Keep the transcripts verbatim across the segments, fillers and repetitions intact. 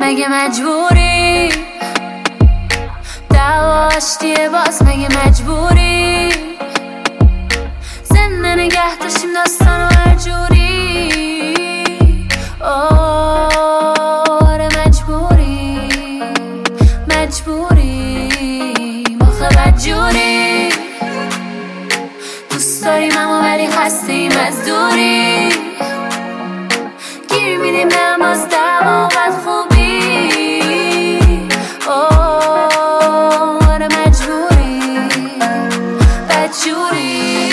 مگه مجبوری دعواشتیه باز مگه مجبوری زنده نگه داشتیم داستانو هر جوری آره مجبوری مجبوری مخه بدجوری دوست داریم اما ولی خستیم از دوری گیر میدیم نماز دعوا و بد خوبی آره مجبوری بدجوری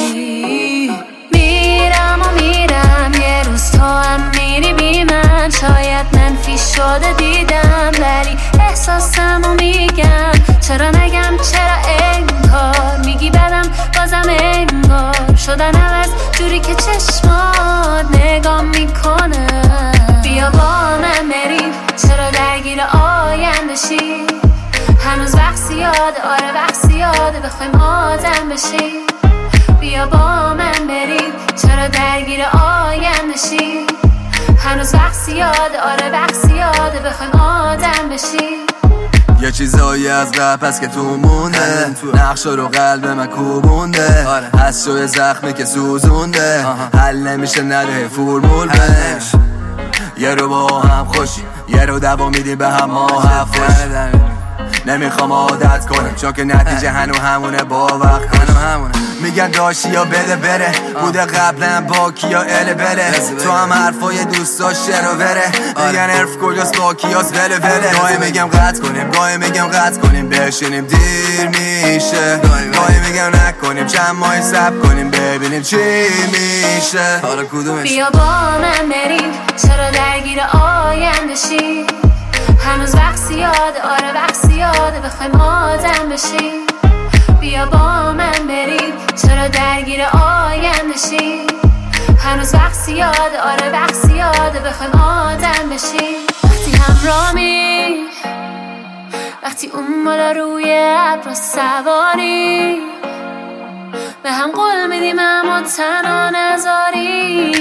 میرم و میرم یه روز تو هم میری بی من شاید منفی شده دیدم ولی احساسمو میگم چرا نگم چرا انگار میگی بدم بازم انگار شدن عوض جوری که چشمات نگاه میکنه بیا با من بریم چرا درگیر آینده شی هنوز وقت زیاده آره وقت زیاده بخوایم آدم بشی بیا با من بریم چرا درگیر آینده شی هنوز وقت زیاده آره وقت زیاده بخوایم آدم بشی یه چیزایی از قبل هست که تو مونده نقشا رو قلب من کوبونده هست شوی زخمی که سوزونده حل نمیشه نده فرمول به یه رو با هم خوشی یه رو دوا میدیم به هم ما حفش نمیخوام عادت کنم چون که نتیجه هنو همونه با وقت همونه میگن داشتی یا بده بره بوده قبلا با کیا ال بله تو هم حرفای دوستا شر و بره میگن حرف کجاست با کیاس بله بله گاهی میگم قطع کنیم گاهی میگم قطع کنیم بشینیم دیر میشه گاهی میگم نکنیم چند ماهی صبر کنیم ببینیم چی میشه حالا کدومش بیا با من بریم چرا درگیر آینده شی هنوز وقت زیاده آره وقت زیاده بخوایم آدم بشی بیا با من بریم چرا درگیر آینده شی هنوز وقت زیاده آره وقت زیاده بخوایم آدم بشی وقتی همرامی وقتی اون بالا روی ابر سواری به هم قول میدیم اما تنها نذاری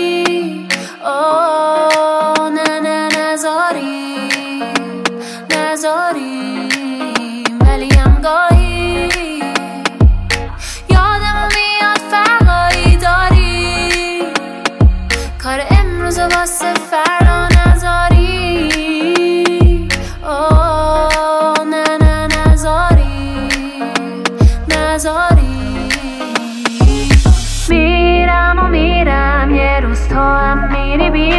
آه نه نه نذاری نذاریم ولی هم گاهی یادمو میاد فرقایی داری کار امروز واسه فردا نذاری آه نه نه نذاری نذاری میرم و میرم یه روز تو هم میری بی